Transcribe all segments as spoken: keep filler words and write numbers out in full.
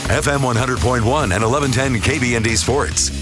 F M one hundred point one and eleven ten K B N D Sports.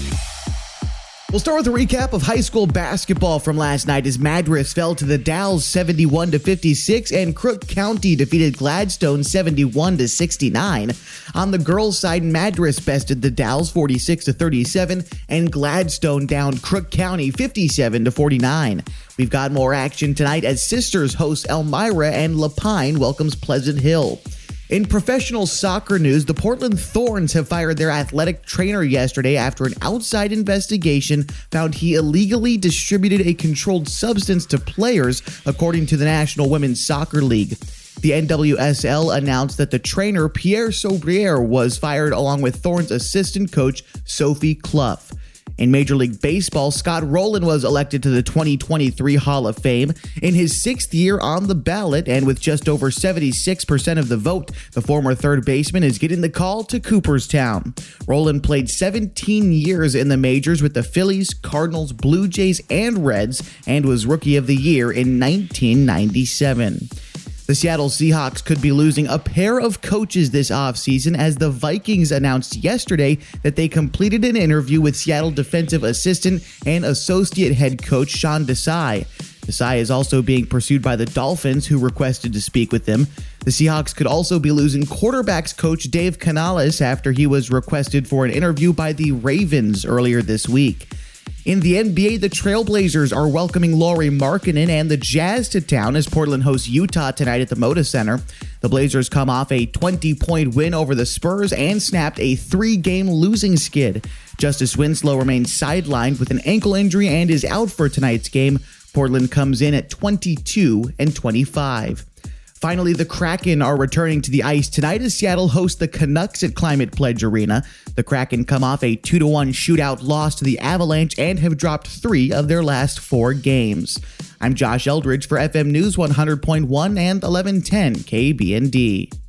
We'll start with a recap of high school basketball from last night as Madras fell to the Dalles seventy-one to fifty-six and Crook County defeated Gladstone seventy-one to sixty-nine. On the girls' side, Madras bested the Dalles forty-six to thirty-seven and Gladstone downed Crook County fifty-seven to forty-nine. We've got more action tonight as Sisters host Elmira and Lapine welcomes Pleasant Hill. In professional soccer news, the Portland Thorns have fired their athletic trainer yesterday after an outside investigation found he illegally distributed a controlled substance to players, according to the National Women's Soccer League. The N W S L announced that the trainer, Pierre Sobriere, was fired along with Thorns assistant coach, Sophie Clough. In Major League Baseball, Scott Rowland was elected to the twenty twenty-three Hall of Fame. In his sixth year on the ballot and with just over seventy-six percent of the vote, the former third baseman is getting the call to Cooperstown. Rowland played seventeen years in the majors with the Phillies, Cardinals, Blue Jays, and Reds, and was Rookie of the Year in nineteen ninety-seven. The Seattle Seahawks could be losing a pair of coaches this offseason as the Vikings announced yesterday that they completed an interview with Seattle defensive assistant and associate head coach Sean Desai. Desai is also being pursued by the Dolphins, who requested to speak with them. The Seahawks could also be losing quarterbacks coach Dave Canales after he was requested for an interview by the Ravens earlier this week. In the N B A, the Trailblazers are welcoming Lauri Markkanen and the Jazz to town as Portland hosts Utah tonight at the Moda Center. The Blazers come off a twenty-point win over the Spurs and snapped a three-game losing skid. Justice Winslow remains sidelined with an ankle injury and is out for tonight's game. Portland comes in at twenty-two and twenty-five. Finally, the Kraken are returning to the ice tonight as Seattle hosts the Canucks at Climate Pledge Arena. The Kraken come off a two to one shootout loss to the Avalanche and have dropped three of their last four games. I'm Josh Eldridge for F M News one hundred point one and eleven ten K B N D.